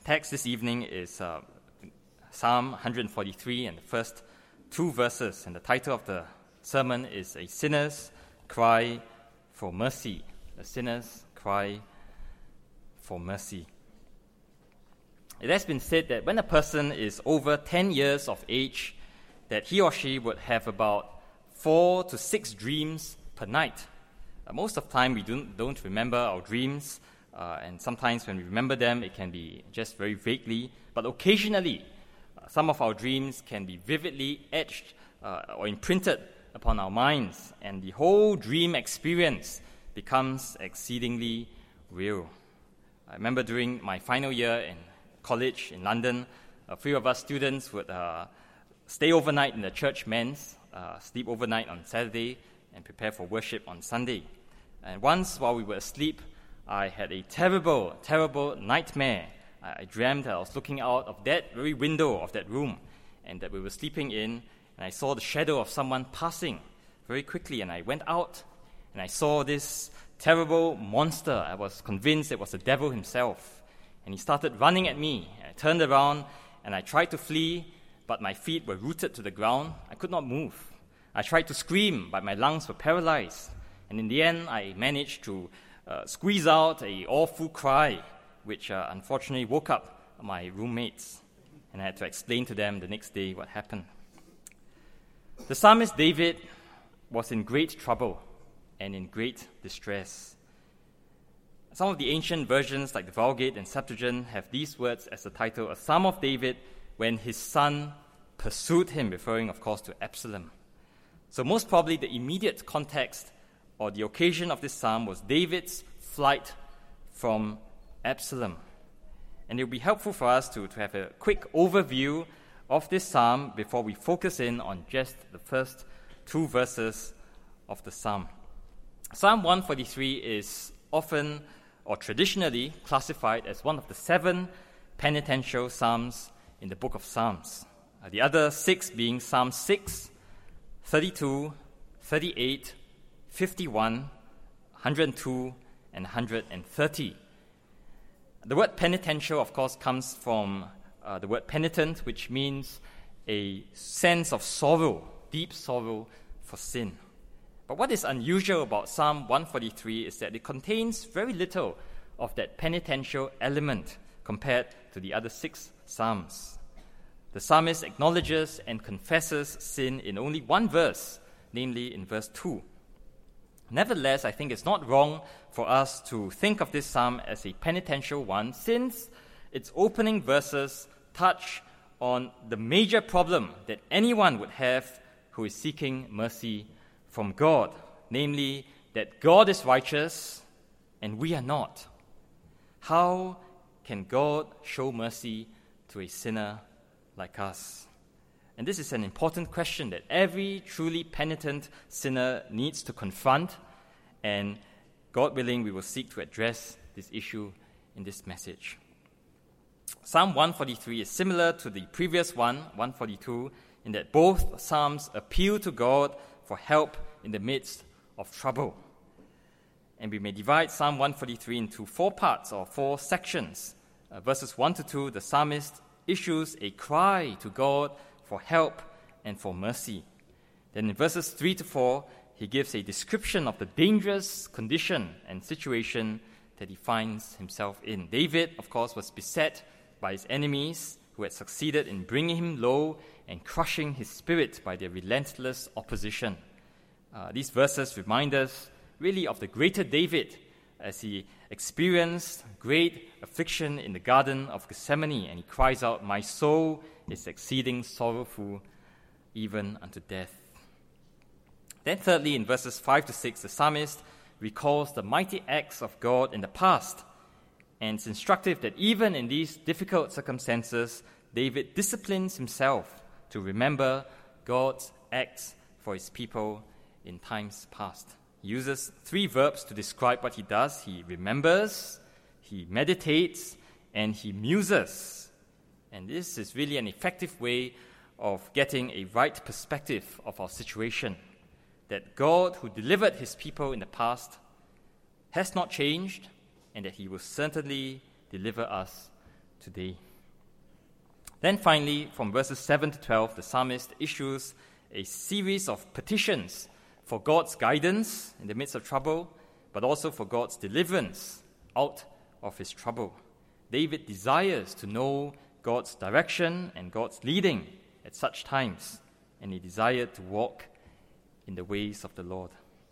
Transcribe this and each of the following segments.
text this evening is Psalm 143 and the first two verses. And the title of the sermon is A Sinner's Cry for Mercy. A Sinner's Cry for Mercy. It has been said that when a person is over 10 years of age, that he or she would have about 4 to 6 dreams per night. Most of the time, we don't remember our dreams, and sometimes when we remember them, it can be just very vaguely. But occasionally, some of our dreams can be vividly etched or imprinted upon our minds, and the whole dream experience becomes exceedingly real. I remember during my final year in college in London, a few of us students would stay overnight in the church men's, sleep overnight on Saturday, and prepare for worship on Sunday. And once, while we were asleep, I had a terrible, terrible nightmare. I dreamt that I was looking out of that very window of that room, and that we were sleeping in, and I saw the shadow of someone passing very quickly, and I went out, and I saw this terrible monster. I was convinced it was the devil himself, and he started running at me. I turned around, and I tried to flee, but my feet were rooted to the ground. I could not move. I tried to scream, but my lungs were paralyzed. And in the end, I managed to squeeze out an awful cry, which unfortunately woke up my roommates. And I had to explain to them the next day what happened. The psalmist David was in great trouble and in great distress. Some of the ancient versions, like the Vulgate and Septuagint, have these words as the title, A Psalm of David when his son pursued him, referring, of course, to Absalom. So most probably the immediate context or the occasion of this psalm was David's flight from Absalom. And it will be helpful for us to have a quick overview of this psalm before we focus in on just the first two verses of the psalm. Psalm 143 is often or traditionally classified as one of the 7 penitential psalms in the book of Psalms. The other 6 being Psalm 6, 32, 38, 51, 102, and 130. The word penitential, of course, comes from the word penitent, which means a sense of sorrow, deep sorrow for sin. But what is unusual about Psalm 143 is that it contains very little of that penitential element compared to the other 6 psalms. The psalmist acknowledges and confesses sin in only one verse, namely in verse 2. Nevertheless, I think it's not wrong for us to think of this psalm as a penitential one, since its opening verses touch on the major problem that anyone would have who is seeking mercy from God, namely that God is righteous and we are not. How can God show mercy to a sinner like us? And this is an important question that every truly penitent sinner needs to confront, and God willing, we will seek to address this issue in this message. Psalm 143 is similar to the previous one, 142, in that both psalms appeal to God for help in the midst of trouble. And we may divide Psalm 143 into 4 parts or 4 sections. Verses 1 to 2, the psalmist issues a cry to God for help and for mercy. Then in verses 3 to 4, he gives a description of the dangerous condition and situation that he finds himself in. David, of course, was beset by his enemies who had succeeded in bringing him low and crushing his spirit by their relentless opposition. These verses remind us really of the greater David as he experienced great affliction in the Garden of Gethsemane, and he cries out, "My soul is exceeding sorrowful, even unto death." Then thirdly, in verses 5 to 6, the psalmist recalls the mighty acts of God in the past, and it's instructive that even in these difficult circumstances, David disciplines himself to remember God's acts for his people in times past. He uses 3 verbs to describe what he does. He remembers, he meditates, and he muses. And this is really an effective way of getting a right perspective of our situation. That God, who delivered his people in the past, has not changed, and that he will certainly deliver us today. Then finally, from verses 7 to 12, the psalmist issues a series of petitions for God's guidance in the midst of trouble, but also for God's deliverance out of his trouble. David desires to know God's direction and God's leading at such times, and he desired to walk in the ways of the Lord.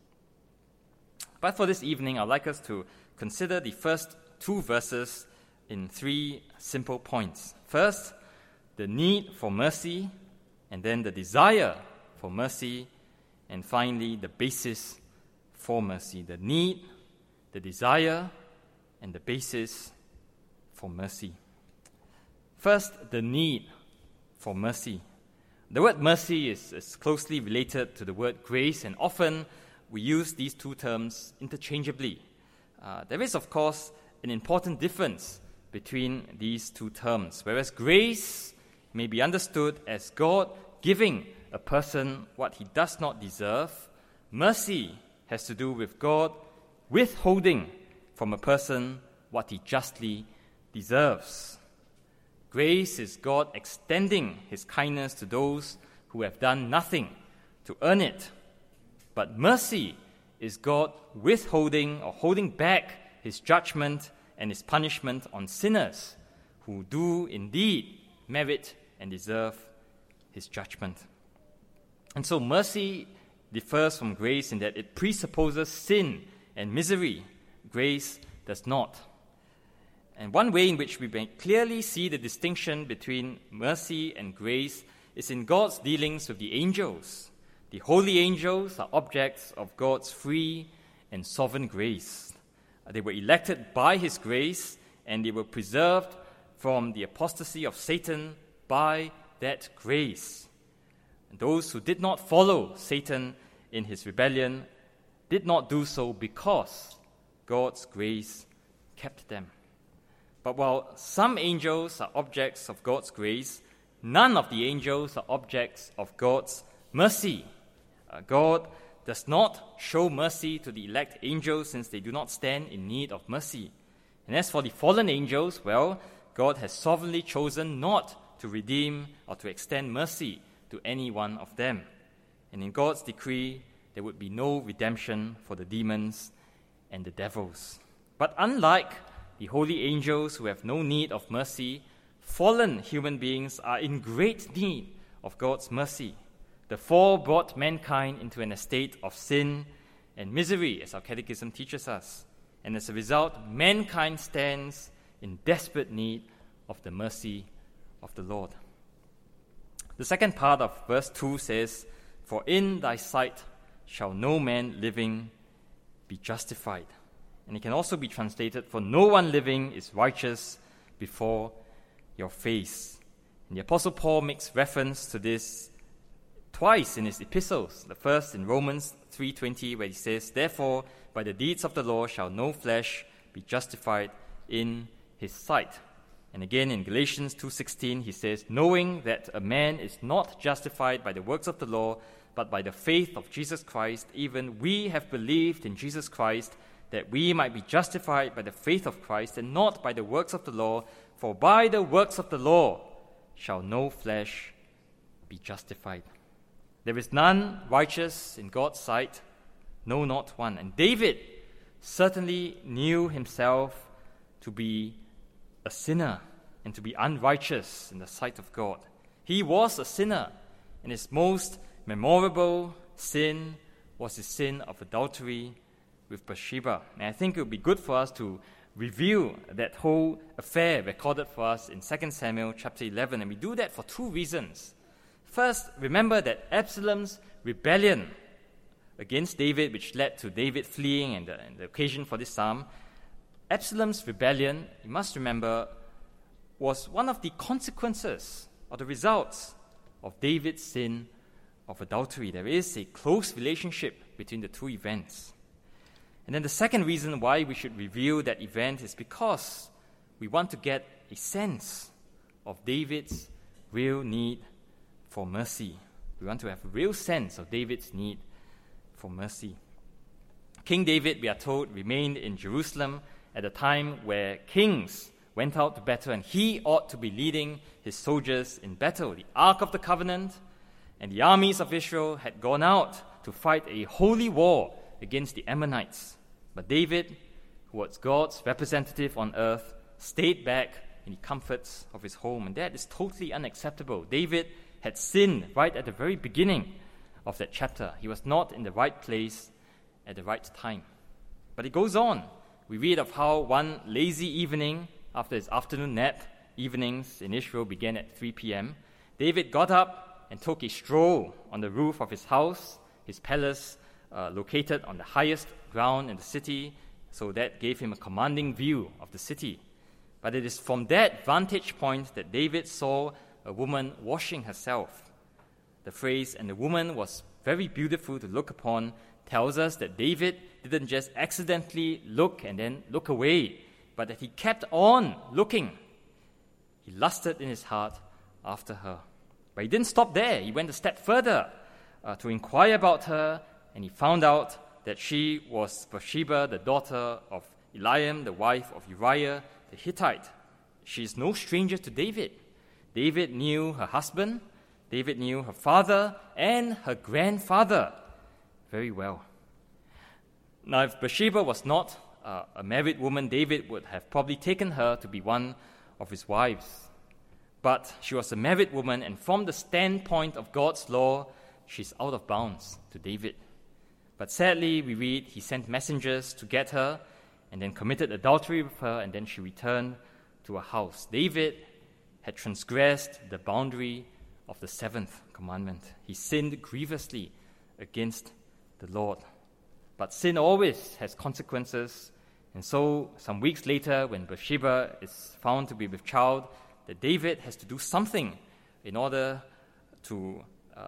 But for this evening, I'd like us to consider the first two verses in three simple points. First, the need for mercy, and then the desire for mercy, and finally, the basis for mercy. The need, the desire, and the basis for mercy. First, the need for mercy. The word mercy is closely related to the word grace, and often we use these two terms interchangeably. There is, of course, an important difference between these two terms. Whereas grace may be understood as God giving a person what he does not deserve, mercy has to do with God withholding from a person what he justly deserves. Grace is God extending his kindness to those who have done nothing to earn it. But mercy is God withholding or holding back his judgment and his punishment on sinners who do indeed merit and deserve his judgment. And so mercy differs from grace in that it presupposes sin and misery. Grace does not. And one way in which we may clearly see the distinction between mercy and grace is in God's dealings with the angels. The holy angels are objects of God's free and sovereign grace. They were elected by his grace, and they were preserved from the apostasy of Satan by that grace. And those who did not follow Satan in his rebellion did not do so because God's grace kept them. But while some angels are objects of God's grace, none of the angels are objects of God's mercy. God does not show mercy to the elect angels since they do not stand in need of mercy. And as for the fallen angels, well, God has sovereignly chosen not to redeem or to extend mercy to any one of them. And in God's decree, there would be no redemption for the demons and the devils. But unlike the holy angels who have no need of mercy, fallen human beings are in great need of God's mercy. The fall brought mankind into an estate of sin and misery, as our catechism teaches us. And as a result, mankind stands in desperate need of the mercy of the Lord. The second part of verse 2 says, "For in thy sight shall no man living be justified." And it can also be translated, "For no one living is righteous before your face." And the Apostle Paul makes reference to this twice in his epistles. The first in Romans 3:20, where he says, "Therefore, by the deeds of the law shall no flesh be justified in his sight." And again in Galatians 2:16, he says, "Knowing that a man is not justified by the works of the law, but by the faith of Jesus Christ, even we have believed in Jesus Christ, that we might be justified by the faith of Christ, and not by the works of the law. For by the works of the law shall no flesh be justified." There is none righteous in God's sight, no, not one. And David certainly knew himself to be a sinner and to be unrighteous in the sight of God. He was a sinner, and his most memorable sin was his sin of adultery with Bathsheba. And I think it would be good for us to review that whole affair recorded for us in 2 Samuel chapter 11, and we do that for two reasons. First, remember that Absalom's rebellion against David, which led to David fleeing and the occasion for this psalm, Absalom's rebellion, you must remember, was one of the consequences or the results of David's sin of adultery. There is a close relationship between the two events. And then the second reason why we should review that event is because we want to get a sense of David's real need for mercy. We want to have a real sense of David's need for mercy. King David, we are told, remained in Jerusalem at a time where kings went out to battle, and he ought to be leading his soldiers in battle. The Ark of the Covenant and the armies of Israel had gone out to fight a holy war against the Ammonites. But David, who was God's representative on earth, stayed back in the comforts of his home. And that is totally unacceptable. David had sinned right at the very beginning of that chapter. He was not in the right place at the right time. But it goes on. We read of how one lazy evening, after his afternoon nap, evenings in Israel began at 3 p.m., David got up and took a stroll on the roof of his house, his palace, located on the highest ground in the city, so that gave him a commanding view of the city. But it is from that vantage point that David saw a woman washing herself. The phrase, "and the woman was very beautiful to look upon," tells us that David didn't just accidentally look and then look away, but that he kept on looking. He lusted in his heart after her. But he didn't stop there. He went a step further to inquire about her, and he found out that she was Bathsheba, the daughter of Eliam, the wife of Uriah the Hittite. She is no stranger to David. David knew her husband, David knew her father and her grandfather very well. Now, if Bathsheba was not a married woman, David would have probably taken her to be one of his wives. But she was a married woman, and from the standpoint of God's law, she's out of bounds to David. But sadly, we read he sent messengers to get her and then committed adultery with her, and then she returned to her house. David had transgressed the boundary of the seventh commandment. He sinned grievously against the Lord. But sin always has consequences, and so some weeks later, when Bathsheba is found to be with child, that David has to do something in order to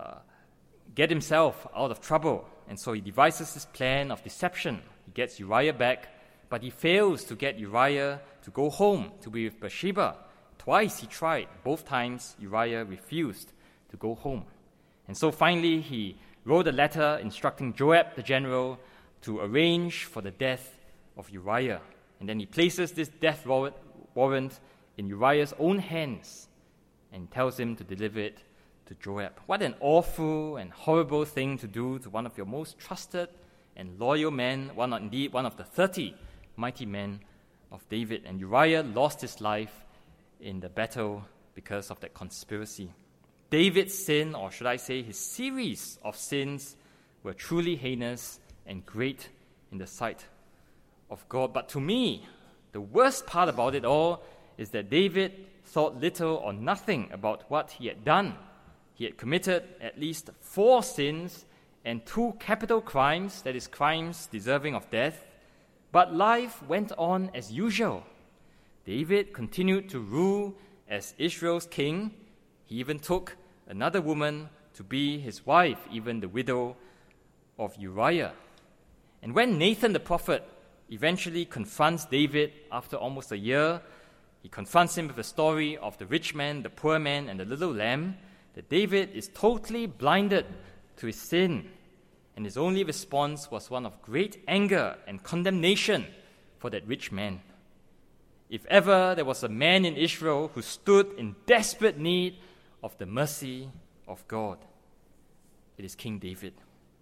get himself out of trouble. And so he devises this plan of deception. He gets Uriah back, but he fails to get Uriah to go home to be with Bathsheba. Twice he tried. Both times Uriah refused to go home. And so finally he wrote a letter instructing Joab the general to arrange for the death of Uriah. And then he places this death warrant in Uriah's own hands and tells him to deliver it to Joab. What an awful and horrible thing to do to one of your most trusted and loyal men, one of the 30 mighty men of David. And Uriah lost his life in the battle because of that conspiracy. David's sin, or should I say his series of sins, were truly heinous and great in the sight of God. But to me, the worst part about it all is that David thought little or nothing about what he had done. He had committed at least 4 sins and 2 capital crimes, that is, crimes deserving of death. But life went on as usual. David continued to rule as Israel's king. He even took another woman to be his wife, even the widow of Uriah. And when Nathan the prophet eventually confronts David after almost a year, he confronts him with the story of the rich man, the poor man, and the little lamb, that David is totally blinded to his sin. And his only response was one of great anger and condemnation for that rich man. If ever there was a man in Israel who stood in desperate need of the mercy of God, it is King David.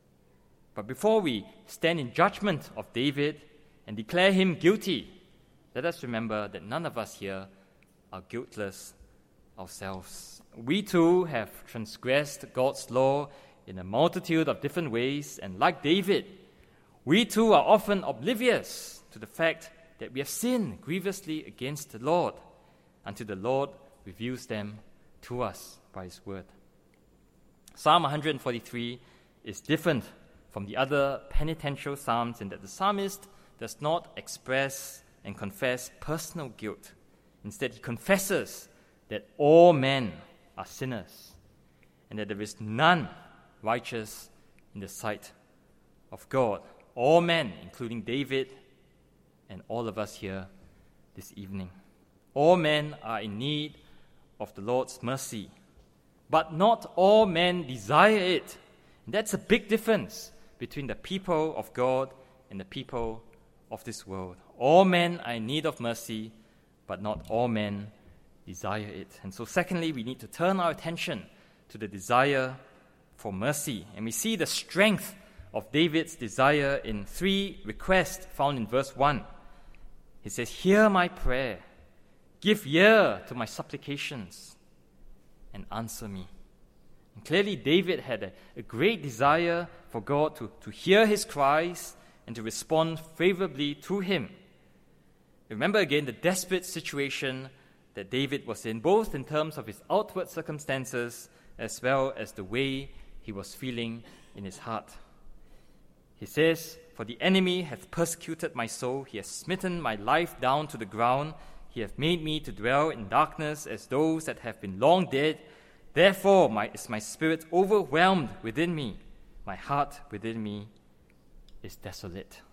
But before we stand in judgment of David and declare him guilty, let us remember that none of us here are guiltless ourselves. We too have transgressed God's law in a multitude of different ways, and like David, we too are often oblivious to the fact that we have sinned grievously against the Lord until the Lord reveals them to us by His word. Psalm 143 is different from the other penitential psalms in that the psalmist does not express and confess personal guilt. Instead, he confesses that all men are sinners and that there is none righteous in the sight of God. All men, including David and all of us here this evening. All men are in need of the Lord's mercy, but not all men desire it. And that's a big difference between the people of God and the people of this world. All men are in need of mercy, but not all men desire it. And so secondly, we need to turn our attention to the desire for mercy. And we see the strength of David's desire in 3 requests found in verse 1. He says, "Hear my prayer, give ear to my supplications, and answer me." And clearly David had a great desire for God to hear his cries and to respond favorably to him. Remember again the desperate situation that David was in, both in terms of his outward circumstances as well as the way he was feeling in his heart. He says, "For the enemy hath persecuted my soul, he has smitten my life down to the ground, he hath made me to dwell in darkness as those that have been long dead. Therefore is my spirit overwhelmed within me, my heart within me is desolate."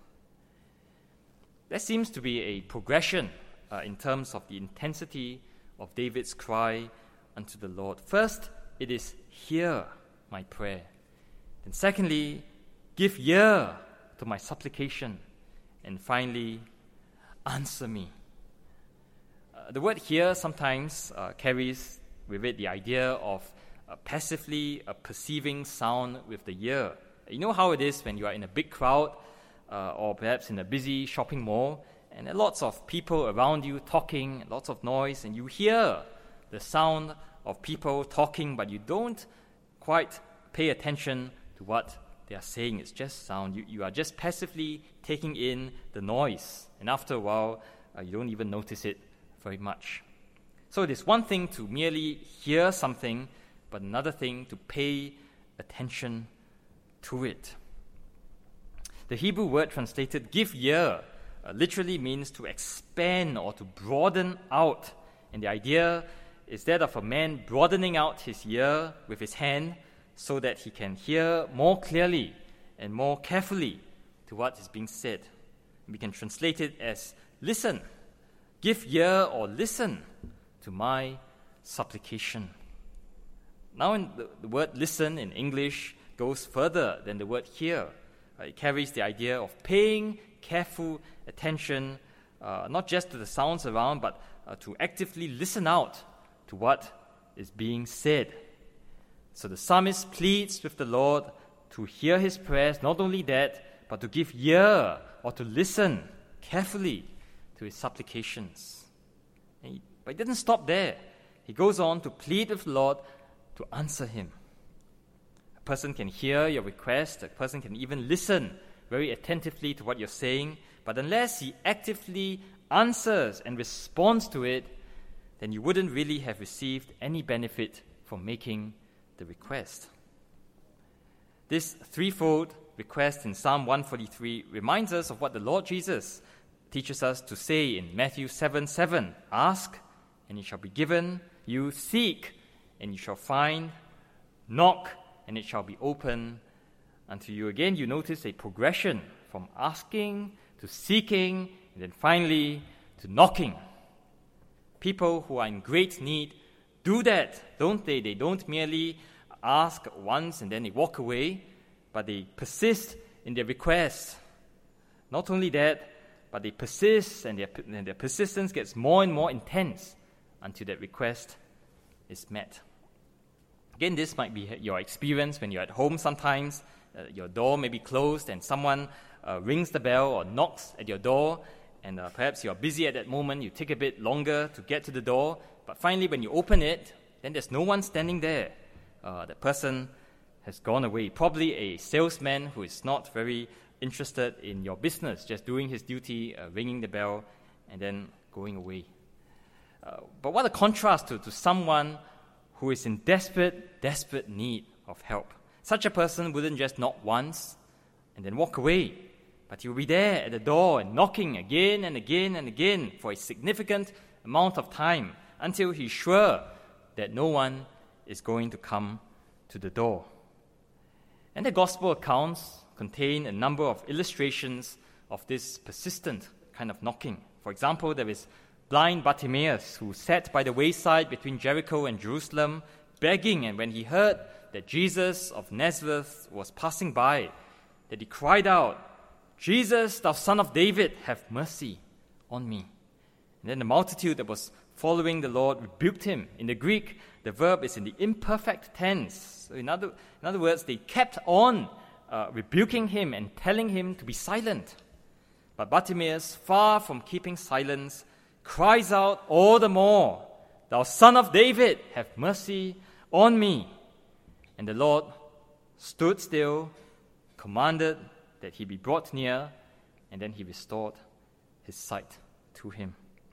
There seems to be a progression in terms of the intensity of David's cry unto the Lord. First, it is, "Hear my prayer." Then secondly, "Give ear to my supplication." And finally, "Answer me." The word "hear" sometimes carries with it the idea of passively perceiving sound with the ear. You know how it is when you are in a big crowd or perhaps in a busy shopping mall, and there are lots of people around you talking, lots of noise, and you hear the sound of people talking, but you don't quite pay attention to what they are saying. It's just sound. You are just passively taking in the noise, and after a while, you don't even notice it very much. So it is one thing to merely hear something, but another thing to pay attention to it. The Hebrew word translated "give ear" literally means to expand or to broaden out. And the idea is that of a man broadening out his ear with his hand so that he can hear more clearly and more carefully to what is being said. We can translate it as "listen, give ear or listen to my supplication." Now, the word "listen" in English goes further than the word "hear." It carries the idea of paying careful attention, not just to the sounds around, but to actively listen out to what is being said. So the psalmist pleads with the Lord to hear his prayers, not only that, but to give ear or to listen carefully to his supplications. But he doesn't stop there. He goes on to plead with the Lord to answer him. A person can hear your request, a person can even listen very attentively to what you're saying, but unless he actively answers and responds to it, then you wouldn't really have received any benefit from making the request. This threefold request in Psalm 143 reminds us of what the Lord Jesus teaches us to say in Matthew 7:7. "Ask, and it shall be given you. Seek, and you shall find. Knock, and it shall be open unto you." Again, you notice a progression from asking to seeking, and then finally to knocking. People who are in great need do that, don't they? They don't merely ask once and then they walk away, but they persist in their request. Not only that, but they persist, and their persistence gets more and more intense until that request is met. Again, this might be your experience when you're at home sometimes. Your door may be closed and someone rings the bell or knocks at your door, and perhaps you're busy at that moment. You take a bit longer to get to the door, but finally when you open it, then there's no one standing there. That person has gone away. Probably a salesman who is not very interested in your business, just doing his duty, ringing the bell, and then going away. But what a contrast to someone who is in desperate need of help. Such a person wouldn't just knock once and then walk away, but he will be there at the door and knocking again and again and again for a significant amount of time until he's sure that no one is going to come to the door. And the gospel accounts contain a number of illustrations of this persistent kind of knocking. For example, there is blind Bartimaeus, who sat by the wayside between Jericho and Jerusalem, begging, and when he heard that Jesus of Nazareth was passing by, that he cried out, "Jesus, thou son of David, have mercy on me." And then the multitude that was following the Lord rebuked him. In the Greek, the verb is in the imperfect tense. So in other words, they kept on rebuking him and telling him to be silent. But Bartimaeus, far from keeping silence, cries out all the more, "Thou Son of David, have mercy on me." And the Lord stood still, commanded that he be brought near, and then he restored his sight to him.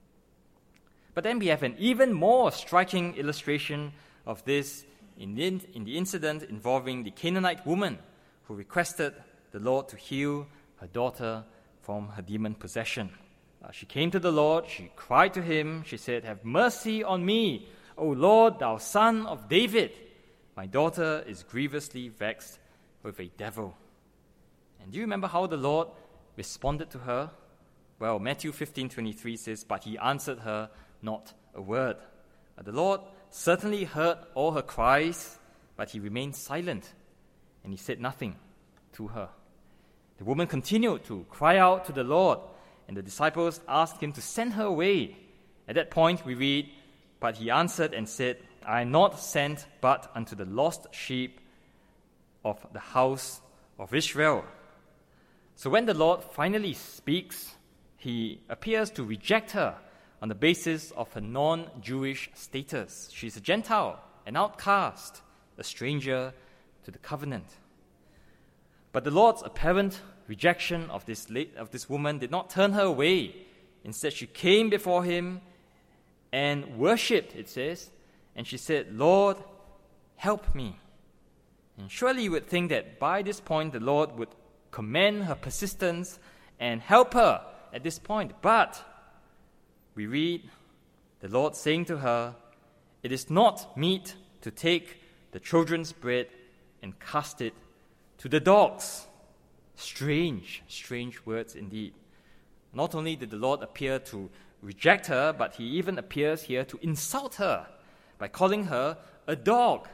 But then we have an even more striking illustration of this in the incident involving the Canaanite woman who requested the Lord to heal her daughter from her demon possession. She came to the Lord, she cried to him, she said, "Have mercy on me, O Lord, thou Son of David. My daughter is grievously vexed with a devil." And do you remember how the Lord responded to her? Well, Matthew 15:23 says, "But he answered her not a word." The Lord certainly heard all her cries, but he remained silent, and he said nothing to her. The woman continued to cry out to the Lord, and the disciples asked him to send her away. At that point, we read, "But he answered and said, I am not sent but unto the lost sheep of the house of Israel." So when the Lord finally speaks, he appears to reject her on the basis of her non-Jewish status. She's a Gentile, an outcast, a stranger to the covenant. But the Lord's apparent rejection of this woman did not turn her away. Instead, she came before him and worshipped, it says, and she said, "Lord, help me." And surely you would think that by this point the Lord would commend her persistence and help her at this point. But we read the Lord saying to her, "It is not meet to take the children's bread and cast it to the dogs." Strange words indeed. Not only did the Lord appear to reject her, but he even appears here to insult her by calling her a dog.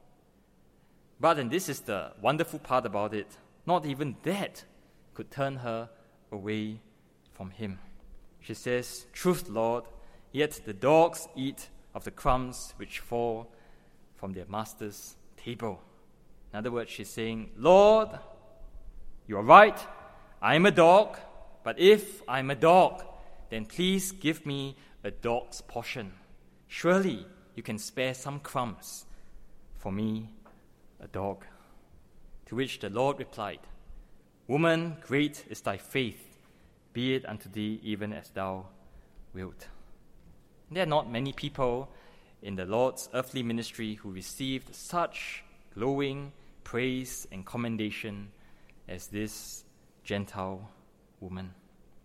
But, and this is the wonderful part about it, not even that could turn her away from him. She says, "Truth, Lord, yet the dogs eat of the crumbs which fall from their master's table." In other words, she's saying, "Lord, you are right, I am a dog, but if I'm a dog, then please give me a dog's portion. Surely you can spare some crumbs for me, a dog." To which the Lord replied, "Woman, great is thy faith, be it unto thee even as thou wilt." There are not many people in the Lord's earthly ministry who received such glowing praise and commendation as this Gentile woman.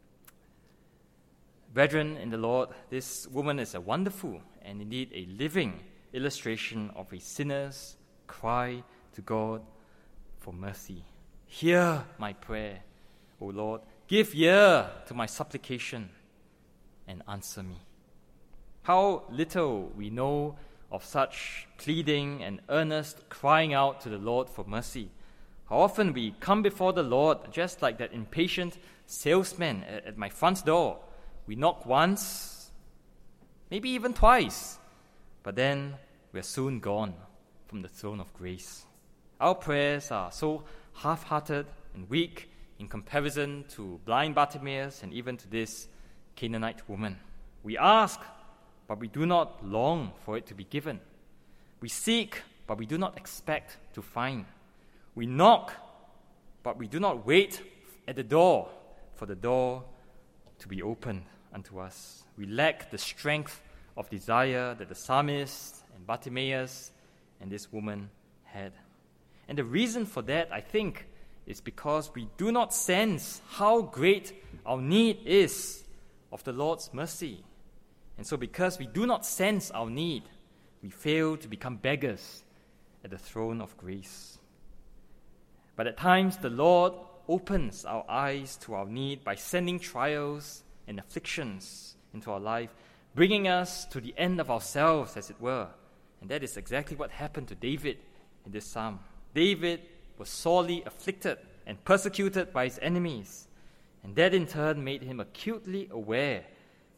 Brethren in the Lord, this woman is a wonderful and indeed a living illustration of a sinner's cry to God for mercy. "Hear my prayer, O Lord. Give ear to my supplication and answer me." How little we know of such pleading and earnest crying out to the Lord for mercy. How often we come before the Lord just like that impatient salesman at my front door. We knock once, maybe even twice, but then we're soon gone from the throne of grace. Our prayers are so half-hearted and weak in comparison to blind Bartimaeus and even to this Canaanite woman. We ask, but we do not long for it to be given. We seek, but we do not expect to find. We knock, but we do not wait at the door for the door to be opened unto us. We lack the strength of desire that the psalmist and Bartimaeus and this woman had. And the reason for that, I think, is because we do not sense how great our need is of the Lord's mercy. And so because we do not sense our need, we fail to become beggars at the throne of grace. But at times, the Lord opens our eyes to our need by sending trials and afflictions into our life, bringing us to the end of ourselves, as it were. And that is exactly what happened to David in this psalm. David was sorely afflicted and persecuted by his enemies, and that in turn made him acutely aware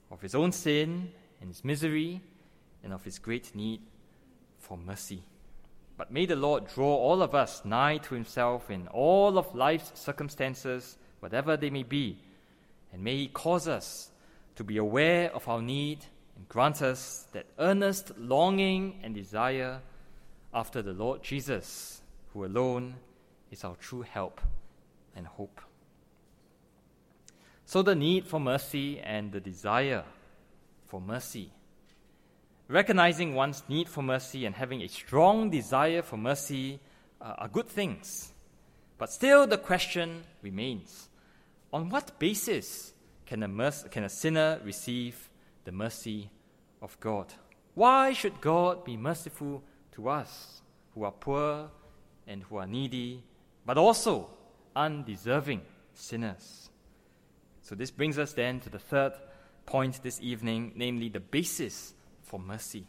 of his own sin and his misery and of his great need for mercy. But may the Lord draw all of us nigh to himself in all of life's circumstances, whatever they may be, and may he cause us to be aware of our need and grant us that earnest longing and desire after the Lord Jesus, who alone is our true help and hope. So the need for mercy and the desire for mercy. Recognizing one's need for mercy and having a strong desire for mercy are good things. But still the question remains, on what basis can a sinner receive the mercy of God? Why should God be merciful to us who are poor and who are needy, but also undeserving sinners? So this brings us then to the third point this evening, namely the basis for mercy.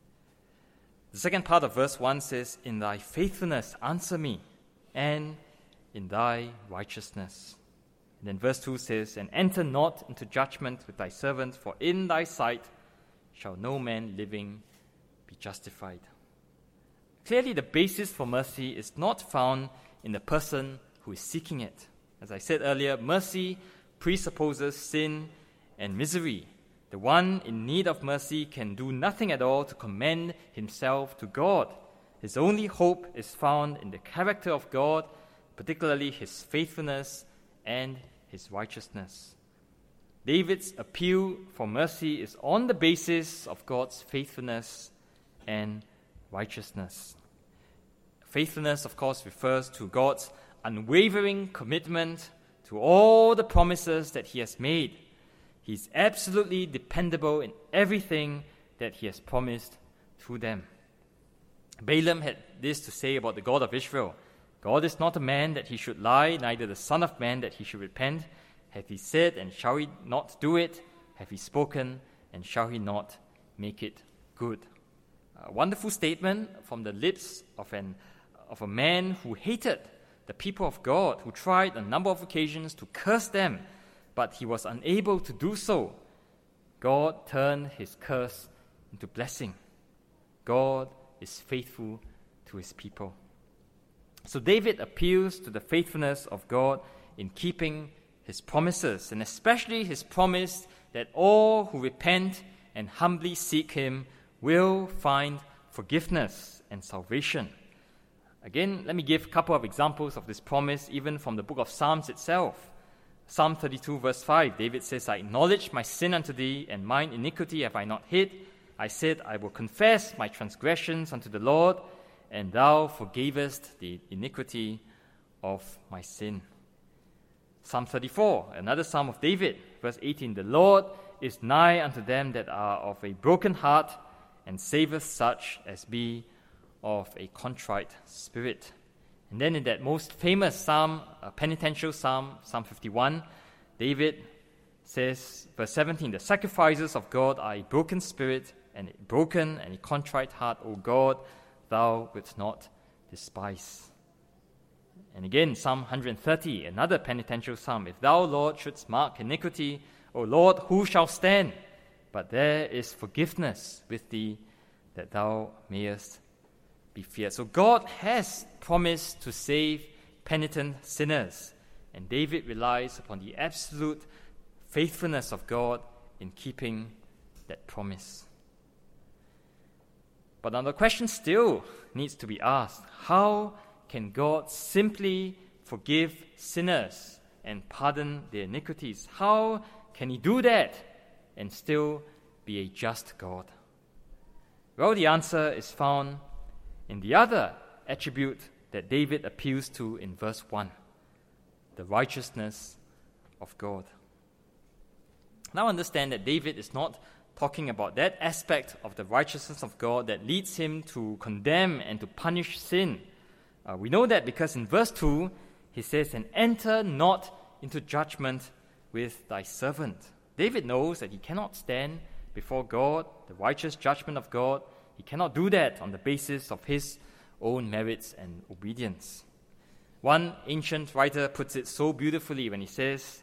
The second part of verse 1 says, "In thy faithfulness answer me, and in thy righteousness." And then verse 2 says, "And enter not into judgment with thy servant, for in thy sight shall no man living be justified." Clearly, the basis for mercy is not found in the person who is seeking it. As I said earlier, mercy presupposes sin and misery. The one in need of mercy can do nothing at all to commend himself to God. His only hope is found in the character of God, particularly his faithfulness and his righteousness. David's appeal for mercy is on the basis of God's faithfulness and righteousness. Faithfulness, of course, refers to God's unwavering commitment to all the promises that he has made. He's absolutely dependable in everything that he has promised to them. Balaam had this to say about the God of Israel: "God is not a man that he should lie, neither the son of man that he should repent. Hath he said, and shall he not do it? Have he spoken, and shall he not make it good?" A wonderful statement from the lips of a man who hated the people of God, who tried on a number of occasions to curse them, but he was unable to do so. God turned his curse into blessing. God is faithful to his people. So David appeals to the faithfulness of God in keeping his promises, and especially his promise that all who repent and humbly seek him will find forgiveness and salvation. Again, let me give a couple of examples of this promise, even from the book of Psalms itself. Psalm 32, verse 5, David says, "I acknowledge my sin unto thee, and mine iniquity have I not hid. I said, I will confess my transgressions unto the Lord, and thou forgavest the iniquity of my sin." Psalm 34, another psalm of David, verse 18, "The Lord is nigh unto them that are of a broken heart, and saveth such as be of a contrite spirit." And then in that most famous psalm, penitential psalm, Psalm 51, David says, verse 17, "The sacrifices of God are a broken spirit, and a broken and a contrite heart, O God, thou wilt not despise." And again, Psalm 130, another penitential psalm, "If thou, Lord, shouldst mark iniquity, O Lord, who shall stand? But there is forgiveness with thee, that thou mayest be feared." So God has promised to save penitent sinners, and David relies upon the absolute faithfulness of God in keeping that promise. But now the question still needs to be asked: how can God simply forgive sinners and pardon their iniquities? How can he do that and still be a just God? Well, the answer is found in the other attribute that David appeals to in verse 1, the righteousness of God. Now understand that David is not talking about that aspect of the righteousness of God that leads him to condemn and to punish sin. We know that because in verse 2, he says, "And enter not into judgment with thy servant." David knows that he cannot stand before God, the righteous judgment of God. He cannot do that on the basis of his own merits and obedience. One ancient writer puts it so beautifully when he says,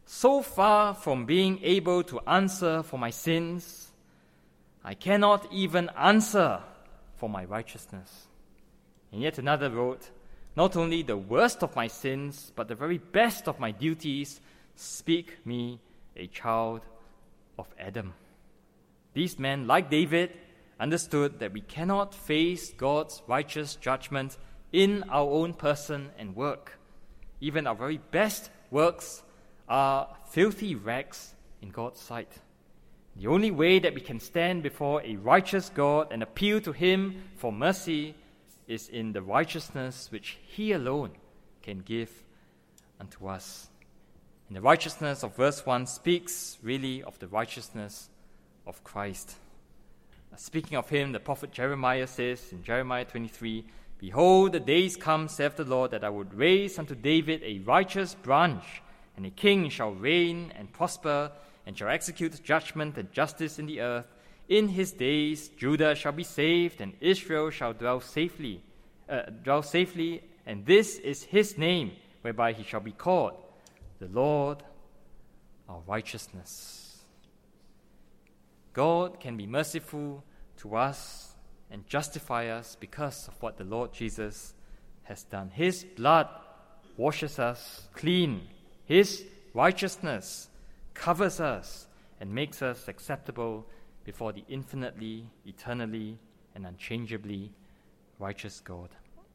so far from being able to answer for my sins, I cannot even answer for my righteousness. And yet another wrote, not only the worst of my sins, but the very best of my duties speak me a child of Adam. These men, like David, understood that we cannot face God's righteous judgment in our own person and work. Even our very best works are filthy rags in God's sight. The only way that we can stand before a righteous God and appeal to Him for mercy is in the righteousness which He alone can give unto us. And the righteousness of verse 1 speaks really of the righteousness of Christ. Speaking of Him, the prophet Jeremiah says in Jeremiah 23, Behold, the days come, saith the Lord, that I would raise unto David a righteous branch, and a king shall reign and prosper, and shall execute judgment and justice in the earth. In his days Judah shall be saved, and Israel shall dwell safely, and this is his name, whereby he shall be called, the Lord our righteousness. God can be merciful to us and justify us because of what the Lord Jesus has done. His blood washes us clean. His righteousness covers us and makes us acceptable before the infinitely, eternally, and unchangeably righteous God.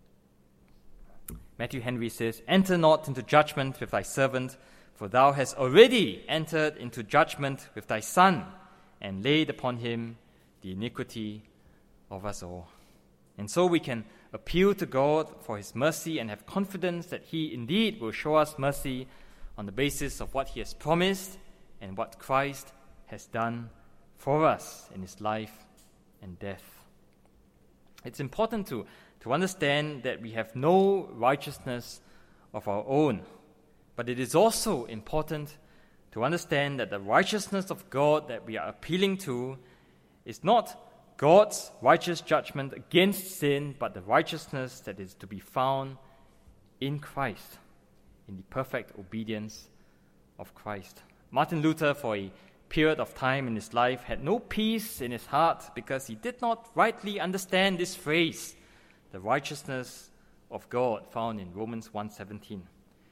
Matthew Henry says, Enter not into judgment with thy servant, for thou hast already entered into judgment with thy Son, and laid upon him the iniquity of us all. And so we can appeal to God for his mercy and have confidence that he indeed will show us mercy on the basis of what he has promised and what Christ has done for us in his life and death. It's important to understand that we have no righteousness of our own, but it is also important to understand that the righteousness of God that we are appealing to is not God's righteous judgment against sin, but the righteousness that is to be found in Christ, in the perfect obedience of Christ. Martin Luther, for a period of time in his life, had no peace in his heart because he did not rightly understand this phrase, the righteousness of God, found in Romans 1:17.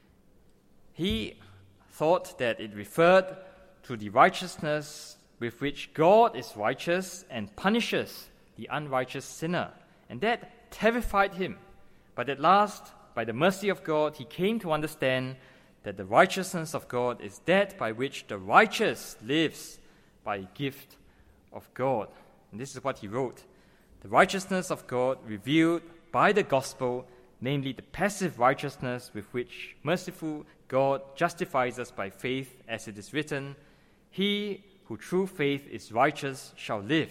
He thought that it referred to the righteousness with which God is righteous and punishes the unrighteous sinner, and that terrified him. But at last, by the mercy of God, he came to understand that the righteousness of God is that by which the righteous lives by a gift of God. And this is what he wrote. The righteousness of God revealed by the gospel, namely the passive righteousness with which merciful God justifies us by faith, as it is written, He who through faith is righteous shall live.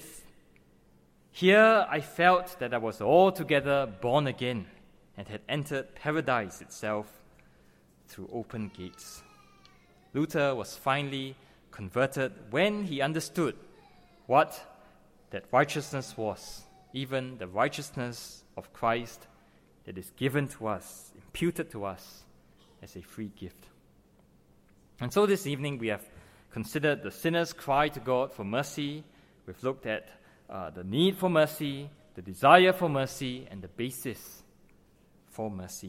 Here I felt that I was altogether born again and had entered paradise itself through open gates. Luther was finally converted when he understood what that righteousness was, even the righteousness of Christ that is given to us, imputed to us as a free gift. And so this evening we have considered the sinner's cry to God for mercy. We've looked at the need for mercy, the desire for mercy, and the basis for mercy.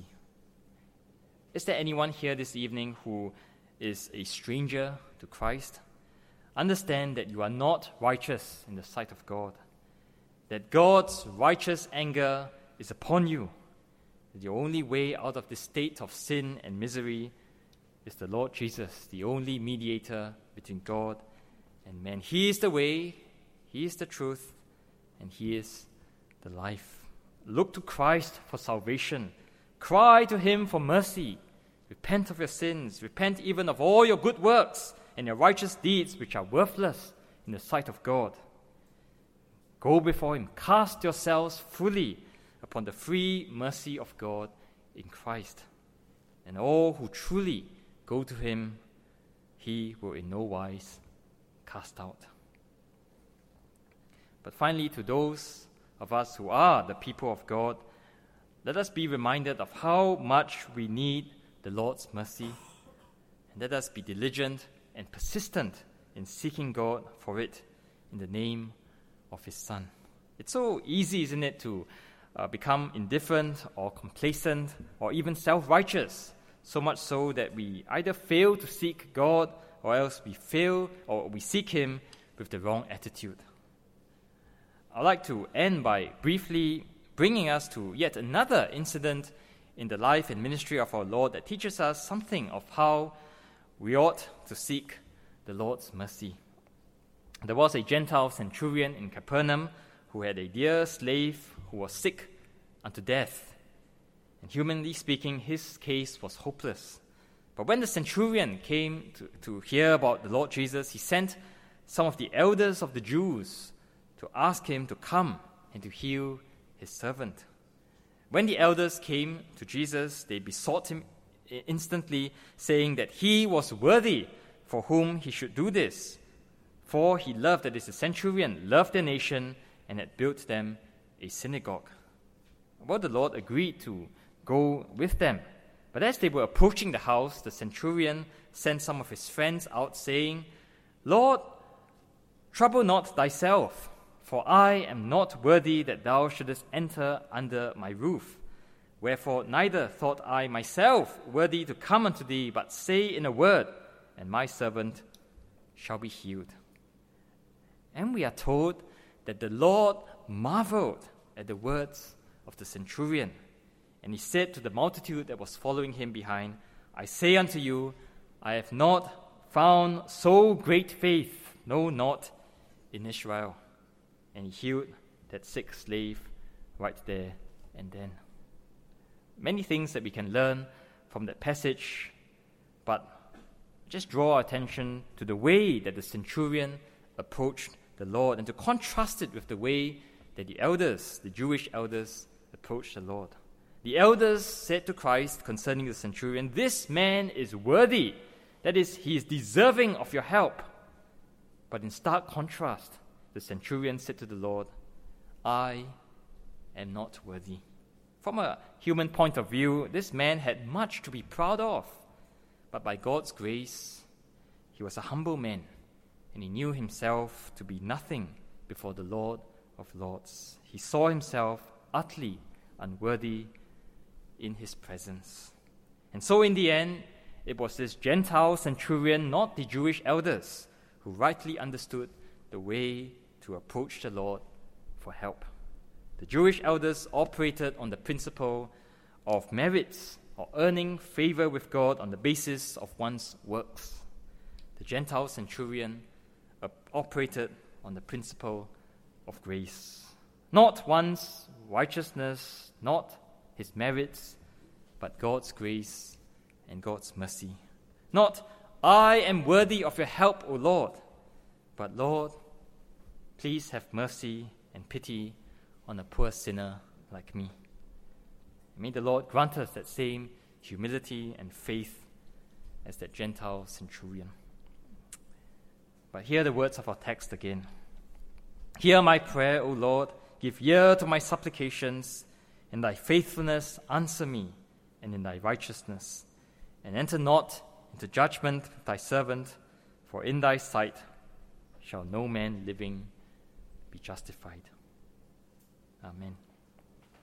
Is there anyone here this evening who is a stranger to Christ? Understand that you are not righteous in the sight of God, that God's righteous anger is upon you, that the only way out of this state of sin and misery is the Lord Jesus, the only mediator between God and man. He is the way, He is the truth, and He is the life. Look to Christ for salvation. Cry to Him for mercy. Repent of your sins. Repent even of all your good works and your righteous deeds which are worthless in the sight of God. Go before Him. Cast yourselves fully upon the free mercy of God in Christ. And all who truly go to Him, He will in no wise cast out. But finally, to those of us who are the people of God, let us be reminded of how much we need the Lord's mercy. let us be diligent and persistent in seeking God for it in the name of His Son. It's so easy, isn't it, to become indifferent or complacent or even self-righteous, so much so that we either fail to seek God or else we fail or we seek Him with the wrong attitude. I'd like to end by briefly bringing us to yet another incident in the life and ministry of our Lord that teaches us something of how we ought to seek the Lord's mercy. There was a Gentile centurion in Capernaum who had a dear slave who was sick unto death. And humanly speaking, his case was hopeless. But when the centurion came to hear about the Lord Jesus, he sent some of the elders of the Jews to ask him to come and to heal his servant. When the elders came to Jesus, they besought him instantly, saying that he was worthy for whom he should do this. For he loved, that is, the centurion, loved their nation and had built them a synagogue. Well, the Lord agreed to go with them. But as they were approaching the house, the centurion sent some of his friends out, saying, Lord, trouble not thyself, for I am not worthy that thou shouldest enter under my roof. Wherefore neither thought I myself worthy to come unto thee, but say in a word, and my servant shall be healed. And we are told that the Lord marveled at the words of the centurion. And he said to the multitude that was following him behind, I say unto you, I have not found so great faith, no, not in Israel. And he healed that sick slave right there and then. Many things that we can learn from that passage, but just draw our attention to the way that the centurion approached the Lord and to contrast it with the way that the elders, the Jewish elders, approached the Lord. The elders said to Christ concerning the centurion, this man is worthy, that is, he is deserving of your help. But in stark contrast, the centurion said to the Lord, I am not worthy. From a human point of view, this man had much to be proud of. But by God's grace, he was a humble man, and he knew himself to be nothing before the Lord of Lords. He saw himself utterly unworthy in his presence. And so in the end, it was this Gentile centurion, not the Jewish elders, who rightly understood the way to approach the Lord for help. The Jewish elders operated on the principle of merits or earning favor with God on the basis of one's works. The Gentile centurion operated on the principle of grace. Not one's righteousness, not his merits, but God's grace and God's mercy. Not, I am worthy of your help, O Lord, but Lord, please have mercy and pity on a poor sinner like me. May the Lord grant us that same humility and faith as that Gentile centurion. But hear the words of our text again. Hear my prayer, O Lord, give ear to my supplications. In thy faithfulness answer me, and in thy righteousness. And enter not into judgment with thy servant, for in thy sight shall no man living be justified. Amen.